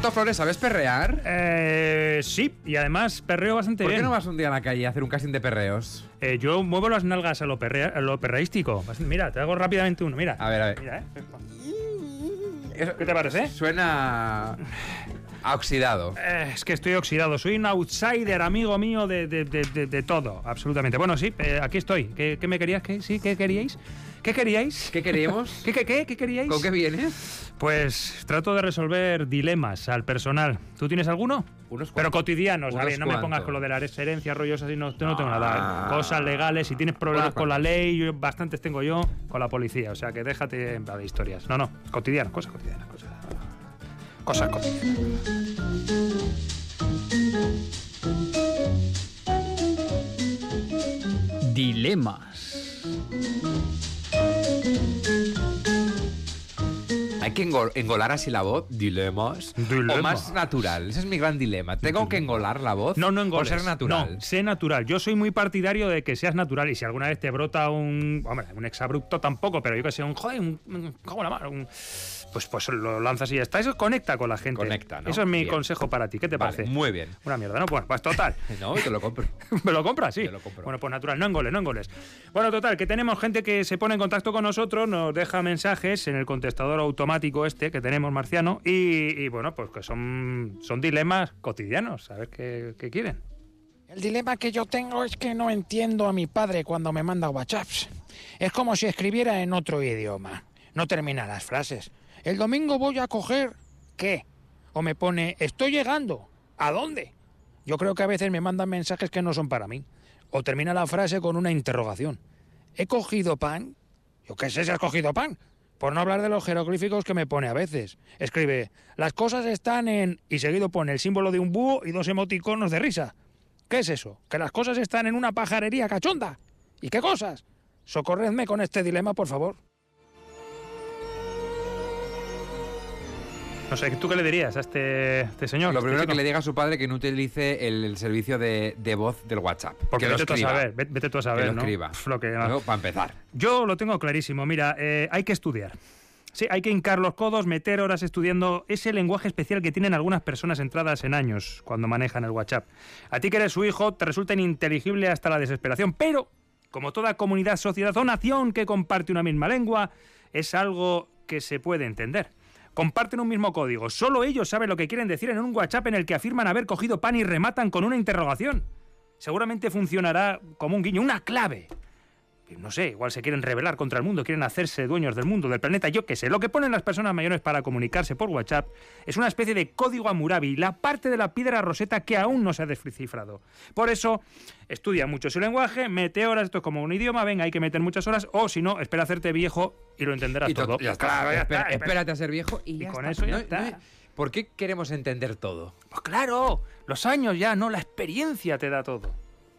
Roberto Flores, ¿sabes perrear? Sí, y además perreo bastante bien. ¿Por qué no vas un día a la calle a hacer un casting de perreos? Yo muevo las nalgas a lo perreístico. Mira, te hago rápidamente uno. Mira. A ver. Mira, ¿Qué te parece? Suena a oxidado. Es que estoy oxidado. Soy un outsider, amigo mío, de todo, absolutamente. Bueno, sí, aquí estoy. ¿Qué me querías? ¿Qué queríais? ¿Qué queríais? ¿Qué queríamos? ¿Qué queríais? ¿Con qué vienes? Pues trato de resolver dilemas al personal. ¿Tú tienes alguno? Pero cotidianos, a ver, no me pongas con lo de las herencias rollosas y no tengo nada. Cosas legales, si tienes problemas con la ley, bastantes tengo yo con la policía. O sea que déjate en plan de historias. No, cotidianas, cosas cotidianas. Cosas cotidianas. Dilemas. ¿Hay que engolar así la voz? ¿Dilemas? ¿O más natural? Ese es mi gran dilema. ¿Tengo que engolar la voz? No engoles. ¿O ser natural? No, sé natural. Yo soy muy partidario de que seas natural y si alguna vez te brota un exabrupto tampoco, pero yo que sé, pues lo lanzas y ya está. Eso conecta con la gente. Conecta, ¿no? Eso es mi consejo para ti. ¿Qué te parece? Muy bien. Una mierda, ¿no? Pues total. No, te lo compro. ¿Me lo compras? Sí. Te lo compro. Bueno, pues natural. No engoles. Bueno, total, que tenemos gente que se pone en contacto con nosotros, nos deja mensajes en el contestador automático que tenemos, Marciano, y bueno, pues que son dilemas cotidianos. A ver qué quieren. El dilema que yo tengo es que no entiendo a mi padre cuando me manda WhatsApps. Es como si escribiera en otro idioma. No termina las frases. El domingo voy a coger... ¿qué? O me pone, estoy llegando. ¿A dónde? Yo creo que a veces me mandan mensajes que no son para mí. O termina la frase con una interrogación. ¿He cogido pan? Yo qué sé si has cogido pan. Por no hablar de los jeroglíficos que me pone a veces. Escribe, las cosas están en... y seguido pone el símbolo de un búho y 2 emoticonos de risa. ¿Qué es eso? ¿Que las cosas están en una pajarería cachonda? ¿Y qué cosas? Socorredme con este dilema, por favor. No sé, ¿tú qué le dirías a este señor? Lo primero chico? que le diga a su padre que no utilice el servicio de voz del WhatsApp. Porque que vete tú a saber, que lo ¿no? escriba. Para empezar. Yo lo tengo clarísimo. Mira, hay que estudiar. Sí, hay que hincar los codos, meter horas estudiando ese lenguaje especial que tienen algunas personas entradas en años cuando manejan el WhatsApp. A ti que eres su hijo te resulta ininteligible hasta la desesperación, pero como toda comunidad, sociedad o nación que comparte una misma lengua, es algo que se puede entender. Comparten un mismo código. Solo ellos saben lo que quieren decir en un WhatsApp en el que afirman haber cogido pan y rematan con una interrogación. Seguramente funcionará como un guiño, una clave. No sé, igual se quieren rebelar contra el mundo, quieren hacerse dueños del mundo, del planeta, yo qué sé. Lo que ponen las personas mayores para comunicarse por WhatsApp es una especie de código Hammurabi, la parte de la piedra Rosetta que aún no se ha descifrado. Por eso, estudia mucho su lenguaje, mete horas, esto es como un idioma, venga, hay que meter muchas horas, o si no, espera hacerte viejo y lo entenderás todo. Ya está. Claro, ya está. Espérate a ser viejo y con está. eso ya está. ¿Por qué queremos entender todo? Pues claro, los años ya, no, la experiencia te da todo.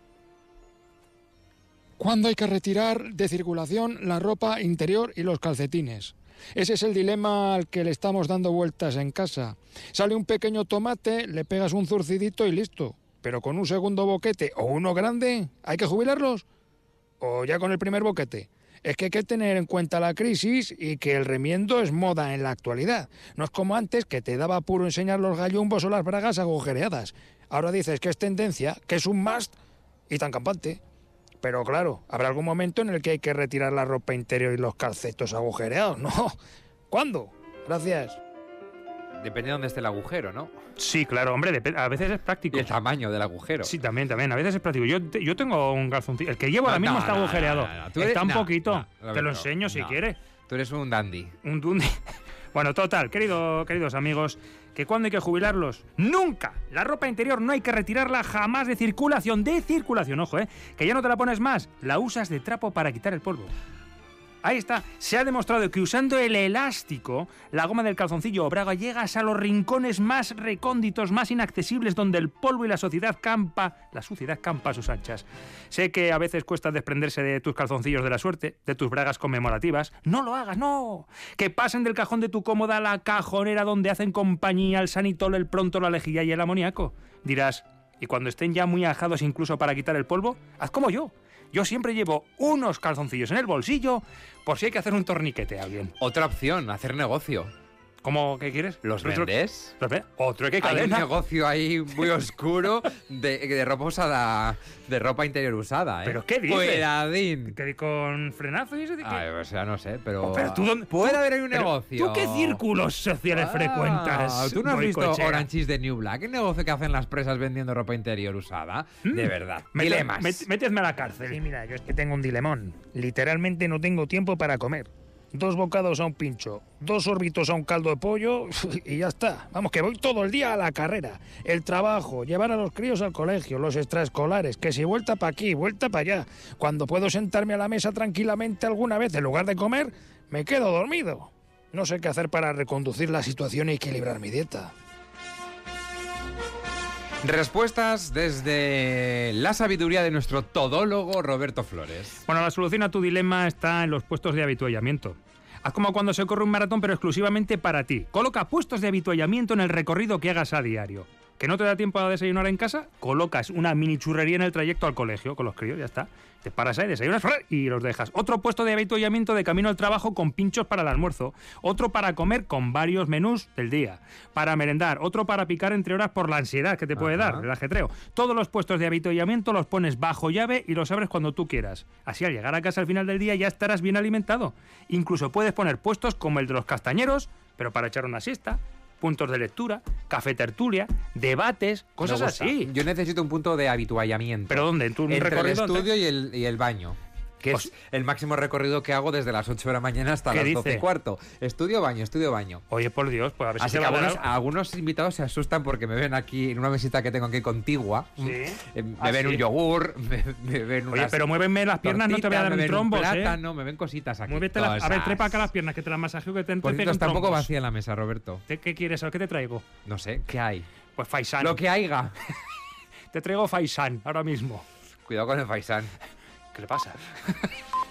¿Cuándo hay que retirar de circulación la ropa interior y los calcetines? Ese es el dilema al que le estamos dando vueltas en casa. Sale un pequeño tomate, le pegas un zurcidito y listo. Pero con un segundo boquete o uno grande, ¿hay que jubilarlos? ¿O ya con el primer boquete? Es que hay que tener en cuenta la crisis y que el remiendo es moda en la actualidad. No es como antes, que te daba apuro enseñar los gallumbos o las bragas agujereadas. Ahora dices que es tendencia, que es un must y tan campante. Pero claro, habrá algún momento en el que hay que retirar la ropa interior y los calcetos agujereados, ¿no? ¿Cuándo? Gracias. Depende de dónde esté el agujero, ¿no? Sí, claro, hombre, a veces es práctico. Y el tamaño del agujero. Sí, también, a veces es práctico. Yo tengo un calzoncillo, el que llevo ahora mismo está agujereado. Está un poquito. Te lo enseño si quieres. Tú eres un dandy. Un dandy. Bueno, total, queridos amigos, que cuando hay que jubilarlos, ¡nunca! La ropa interior no hay que retirarla jamás de circulación, ojo, que ya no te la pones más, la usas de trapo para quitar el polvo. Ahí está, se ha demostrado que usando el elástico, la goma del calzoncillo o braga, llegas a los rincones más recónditos, más inaccesibles, donde el polvo y la suciedad campa a sus anchas. Sé que a veces cuesta desprenderse de tus calzoncillos de la suerte, de tus bragas conmemorativas. No lo hagas, no. Que pasen del cajón de tu cómoda a la cajonera donde hacen compañía el sanitol, el pronto, la lejía y el amoníaco. Dirás, ¿y cuando estén ya muy ajados incluso para quitar el polvo? Haz como yo. Yo siempre llevo unos calzoncillos en el bolsillo por si hay que hacer un torniquete a alguien. Otra opción, hacer negocio. ¿Cómo? ¿Qué quieres? ¿Los vendes? ¿Los vendes? Otro que Hay un cadena. negocio ahí muy oscuro de ropa usada, de ropa interior usada, ¿eh? ¿Pero qué dices? Cuidadín. ¿Que con frenazo y eso? ¿De qué? Ay, o sea, no sé, pero... Pero tú dónde... Puede haber ahí un Pero, negocio. ¿Tú qué círculos sociales frecuentas? ¿Tú no has visto Boicochea? Orange is the New Black? ¿El negocio que hacen las presas vendiendo ropa interior usada? De verdad. Dilemas. Métesme a la cárcel. Sí, mira, yo es que tengo un dilemón. Literalmente no tengo tiempo para comer. 2 bocados a un pincho, 2 sorbitos a un caldo de pollo y ya está. Vamos, que voy todo el día a la carrera. El trabajo, llevar a los críos al colegio, los extraescolares, que si vuelta para aquí, vuelta para allá. Cuando puedo sentarme a la mesa tranquilamente alguna vez, en lugar de comer, me quedo dormido. No sé qué hacer para reconducir la situación y equilibrar mi dieta. Respuestas desde la sabiduría de nuestro todólogo Roberto Flores. Bueno, la solución a tu dilema está en los puestos de habituallamiento. Haz como cuando se corre un maratón, pero exclusivamente para ti. Coloca puestos de habituallamiento en el recorrido que hagas a diario. ¿Que no te da tiempo a desayunar en casa? Colocas una mini churrería en el trayecto al colegio con los críos, ya está. Te paras ahí, desayunas y los dejas. Otro puesto de habituallamiento de camino al trabajo con pinchos para el almuerzo. Otro para comer con varios menús del día. Para merendar. Otro para picar entre horas por la ansiedad que te puede dar, el ajetreo. Todos los puestos de habituallamiento los pones bajo llave y los abres cuando tú quieras. Así al llegar a casa al final del día ya estarás bien alimentado. Incluso puedes poner puestos como el de los castañeros, pero para echar una siesta. Puntos de lectura, café tertulia, debates, cosas así. Yo necesito un punto de habituallamiento. ¿Pero dónde? ¿En tu Entre el recorrido? estudio y el baño. Que es el máximo recorrido que hago desde las 8 de la mañana hasta las 12 y cuarto. Estudio, baño. Oye, por Dios, pues a ver si Así se que va a dar... algunos invitados se asustan porque me ven aquí en una mesita que tengo aquí contigua. Sí. Me ven un yogur, me ven Oye, unas pero muévenme las piernas, no te voy a dar me un ven trombos, plátano, me ven cositas aquí. Muévete a ver, trepa acá las piernas, que te las masajeo, que te Por cierto, peguen está un poco trombos. vacía la mesa, Roberto. ¿Qué quieres? ¿Qué te traigo? No sé, ¿qué hay? Pues faisán. Lo que haya. Te traigo faisán ahora mismo. Cuidado con el faisán. ¿Qué le pasa?